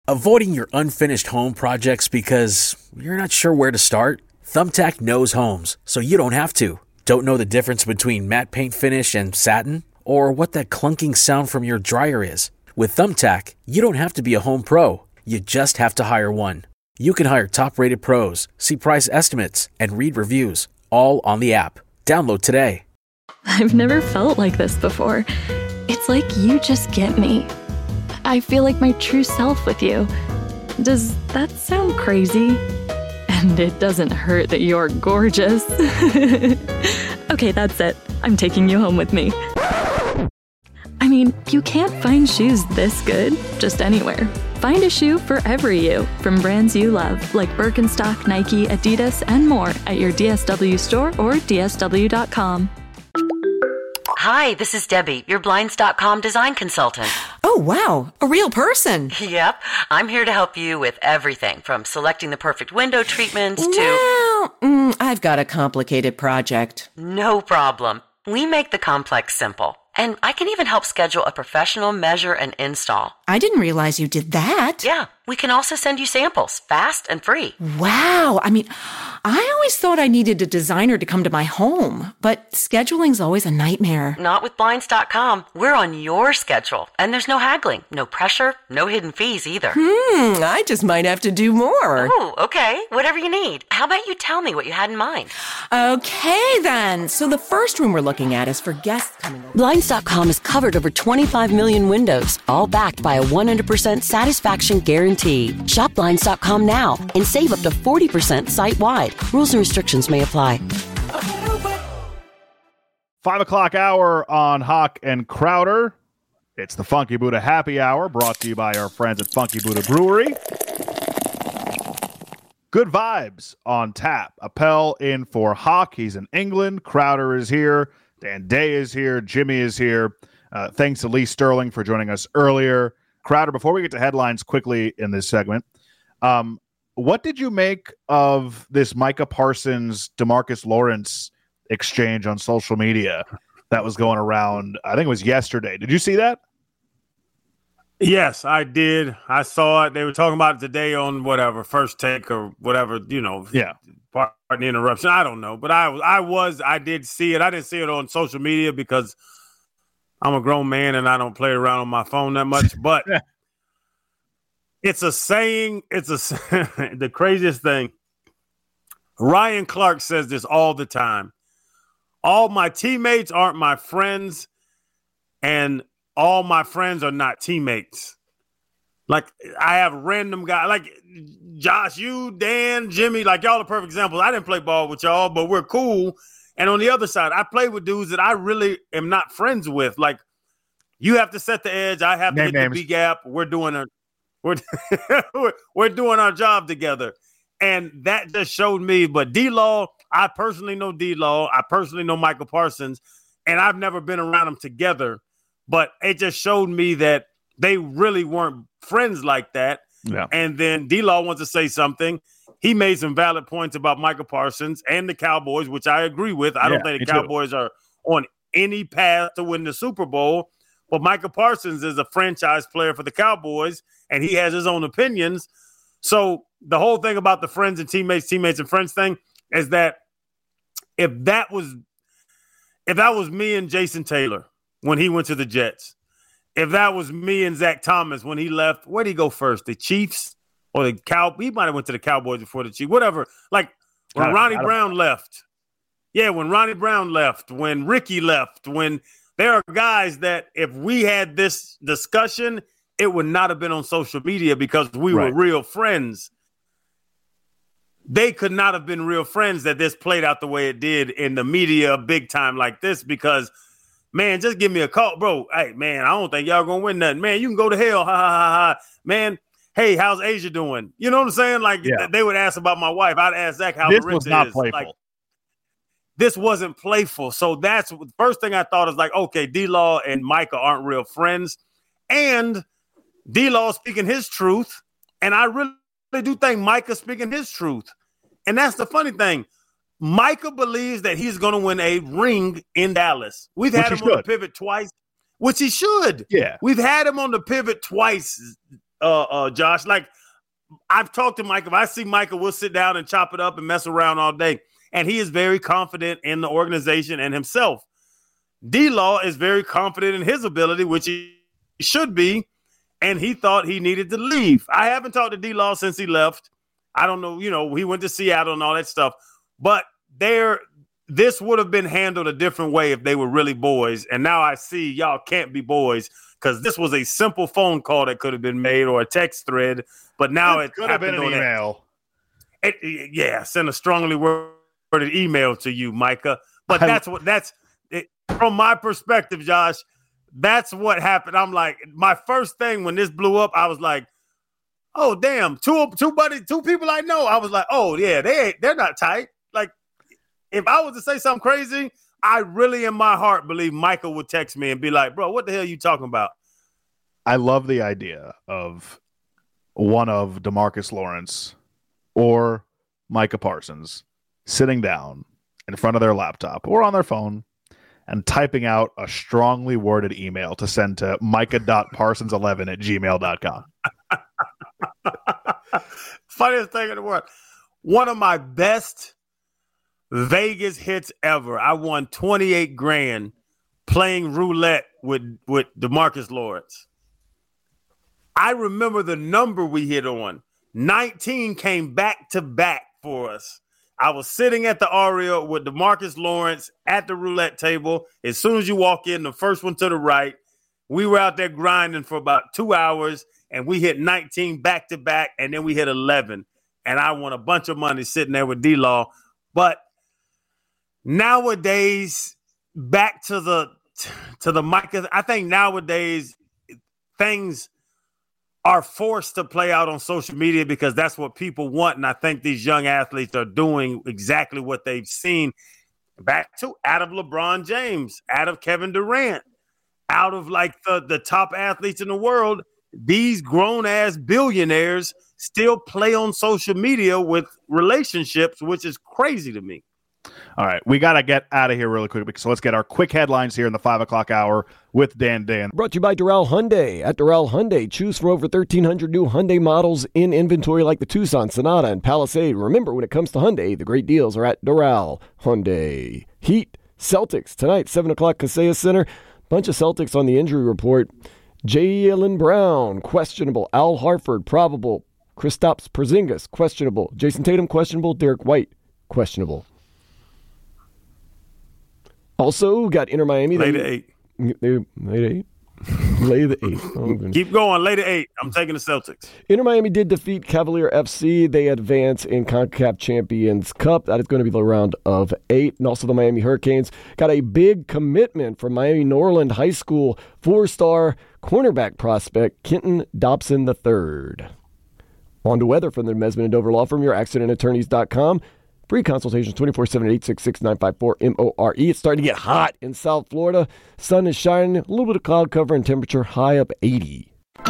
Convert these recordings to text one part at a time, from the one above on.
Avoiding your unfinished home projects because you're not sure where to start? Thumbtack knows homes, so you don't have to. Don't know the difference between matte paint finish and satin? Or what that clunking sound from your dryer is? With Thumbtack, you don't have to be a home pro. You just have to hire one. You can hire top-rated pros, see price estimates, and read reviews, all on the app. Download today. I've never felt like this before. It's like you just get me. I feel like my true self with you. Does that sound crazy? And it doesn't hurt that you're gorgeous. Okay, that's it. I'm taking you home with me. I mean, you can't find shoes this good just anywhere. Find a shoe for every you from brands you love, like Birkenstock, Nike, Adidas, and more at your DSW store or DSW.com. Hi, this is Debbie, your Blinds.com design consultant. Oh, wow. A real person. Yep. I'm here to help you with everything from selecting the perfect window treatments to... Well, I've got a complicated project. No problem. We make the complex simple. And I can even help schedule a professional measure and install. I didn't realize you did that. Yeah, we can also send you samples, fast and free. Wow. I mean, I always thought I needed a designer to come to my home, but scheduling's always a nightmare. Not with Blinds.com. We're on your schedule, and there's no haggling, no pressure, no hidden fees either. I just might have to do more. Oh, okay. Whatever you need. How about you tell me what you had in mind? Okay, then. So the first room we're looking at is for guests coming over. Blinds.com has covered over 25 million windows, all backed by a 100% satisfaction guarantee. Shop Blinds.com now and save up to 40% site-wide. Rules and restrictions may apply. 5 o'clock hour on Hawk and Crowder. It's the Funky Buddha Happy Hour, brought to you by our friends at Funky Buddha Brewery. Good vibes on tap. Appel in for Hawk. He's in England. Crowder is here. Dan Day is here. Jimmy is here. Thanks to Lee Sterling for joining us earlier. Crowder, before we get to headlines quickly in this segment, what did you make of this Micah Parsons, DeMarcus Lawrence exchange on social media that was going around? I think it was yesterday. Did you see that? Yes, I did. I saw it. They were talking about it today on whatever, First Take or whatever, Yeah. Pardon the interruption. I don't know. But I did see it. I didn't see it on social media because I'm a grown man and I don't play around on my phone that much. But it's a saying. It's the craziest thing. Ryan Clark says this all the time. All my teammates aren't my friends, and all my friends are not teammates. Like, I have random guys like Josh, you, Dan, Jimmy, like y'all are perfect examples. I didn't play ball with y'all, but we're cool. And on the other side, I play with dudes that I really am not friends with. Like, you have to set the edge. I have to hit the B gap. We're doing our job together. And that just showed me. But D-Law, I personally know D-Law. I personally know Michael Parsons. And I've never been around them together. But it just showed me that they really weren't friends like that. Yeah. And then D-Law wants to say something. He made some valid points about Michael Parsons and the Cowboys, which I agree with. I don't think the Cowboys are on any path to win the Super Bowl. But Michael Parsons is a franchise player for the Cowboys, and he has his own opinions. So the whole thing about the friends and teammates and friends thing is that if that was me and Jason Taylor when he went to the Jets, if that was me and Zach Thomas when he left, where'd he go first? The Chiefs or the He might have went to the Cowboys before the Chiefs. Whatever. Like when Ronnie Brown left. Yeah, when Ronnie Brown left, when Ricky left, when there are guys that if we had this discussion, it would not have been on social media because we were real friends. They could not have been real friends that this played out the way it did in the media big time like this because, man, just give me a call. Bro, hey, man, I don't think y'all going to win nothing. Man, you can go to hell. Ha, ha, ha, ha. Man, hey, how's Asia doing? You know what I'm saying? Like, they would ask about my wife. I'd ask Zach how this Marissa was not is. playful. Like, this wasn't playful. So that's the first thing I thought is like, okay, D-Law and Micah aren't real friends. And D-Law speaking his truth. And I really do think Micah speaking his truth. And that's the funny thing. Micah believes that he's going to win a ring in Dallas. We've had him on the pivot twice, which he should. Yeah. We've had him on the pivot twice, Josh. Like, I've talked to Micah. If I see Micah, we'll sit down and chop it up and mess around all day. And he is very confident in the organization and himself. D-Law is very confident in his ability, which he should be, and he thought he needed to leave. I haven't talked to D-Law since he left. I don't know, he went to Seattle and all that stuff. But this would have been handled a different way if they were really boys. And now I see y'all can't be boys because this was a simple phone call that could have been made or a text thred. But now it could have been an email. Send a strongly worded email to you, Micah. But that's from my perspective, Josh, that's what happened. I'm like, my first thing when this blew up, I was like, oh, damn, two people I know. I was like, oh, yeah, they're not tight. Like, if I was to say something crazy, I really in my heart believe Michael would text me and be like, bro, what the hell are you talking about? I love the idea of one of DeMarcus Lawrence or Micah Parsons sitting down in front of their laptop or on their phone and typing out a strongly worded email to send to micah.parsons11@gmail.com. Funniest thing in the world. One of my best Vegas hits ever. I won $28,000 playing roulette with DeMarcus Lawrence. I remember the number we hit on. 19 came back to back for us. I was sitting at the Aria with DeMarcus Lawrence at the roulette table. As soon as you walk in, the first one to the right, we were out there grinding for about 2 hours, and we hit 19 back to back, and then we hit 11. And I won a bunch of money sitting there with D-Law. But nowadays, back to the Micah, I think nowadays things are forced to play out on social media because that's what people want. And I think these young athletes are doing exactly what they've seen out of LeBron James, out of Kevin Durant, out of like the top athletes in the world. These grown-ass billionaires still play on social media with relationships, which is crazy to me. All right, we got to get out of here really quick, so let's get our quick headlines here in the 5 o'clock hour with Dan. Brought to you by Doral Hyundai. At Doral Hyundai, choose from over 1,300 new Hyundai models in inventory like the Tucson, Sonata, and Palisade. Remember, when it comes to Hyundai, the great deals are at Doral Hyundai. Heat, Celtics, tonight, 7 o'clock, Kaseya Center. Bunch of Celtics on the injury report. Jaylen Brown, questionable. Al Horford, probable. Kristaps Porzingis, questionable. Jason Tatum, questionable. Derek White, questionable. Also, got Inter Miami. Lay the 8. Lay the 8. Oh, keep going. Lay the 8. I'm taking the Celtics. Inter Miami did defeat Cavalier FC. They advance in CONCACAF Champions Cup. That is going to be the round of 8. And also the Miami Hurricanes got a big commitment from Miami Norland High School 4-star cornerback prospect Kenton Dobson III. On to weather from the Mesman and Dover Law Firm, your accidentattorneys.com. Free consultations 24/7 at 866-954-MORE. It's starting to get hot in South Florida. Sun is shining, a little bit of cloud cover, and temperature high up 80.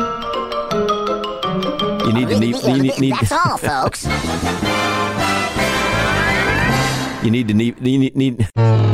That's all, folks. You need.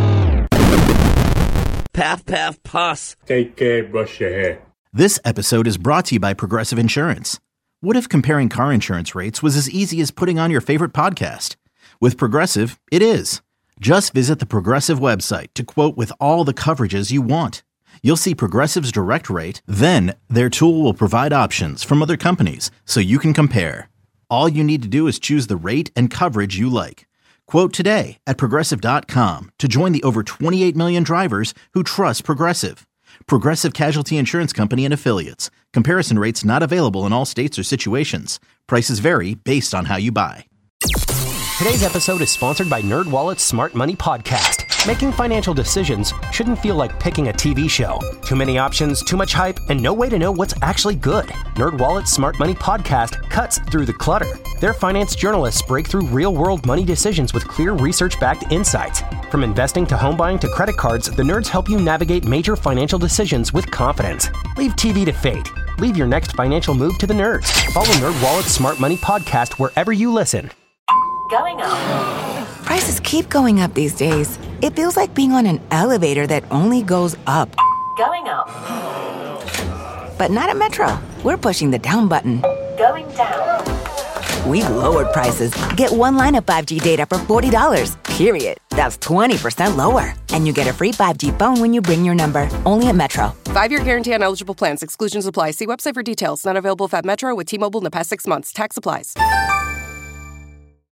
Path, puss. Take care, brush your hair. This episode is brought to you by Progressive Insurance. What if comparing car insurance rates was as easy as putting on your favorite podcast? With Progressive, it is. Just visit the Progressive website to quote with all the coverages you want. You'll see Progressive's direct rate, then their tool will provide options from other companies so you can compare. All you need to do is choose the rate and coverage you like. Quote today at Progressive.com to join the over 28 million drivers who trust Progressive. Progressive Casualty Insurance Company and Affiliates. Comparison rates not available in all states or situations. Prices vary based on how you buy. Today's episode is sponsored by NerdWallet's Smart Money Podcast. Making financial decisions shouldn't feel like picking a TV show. Too many options, too much hype, and no way to know what's actually good. NerdWallet's Smart Money Podcast cuts through the clutter. Their finance journalists break through real-world money decisions with clear research-backed insights. From investing to home buying to credit cards, the nerds help you navigate major financial decisions with confidence. Leave TV to fate. Leave your next financial move to the nerds. Follow NerdWallet's Smart Money Podcast wherever you listen. Going up. Prices keep going up these days. It feels like being on an elevator that only goes up. Going up. But not at Metro. we're pushing the down button. Going down. We've lowered prices. Get one line of 5G data for $40, period. That's 20% lower. And you get a free 5G phone when you bring your number. Only at Metro. 5-year guarantee on eligible plans. Exclusions apply. See website for details. Not available at Metro with T-Mobile in the past 6 months. Tax applies.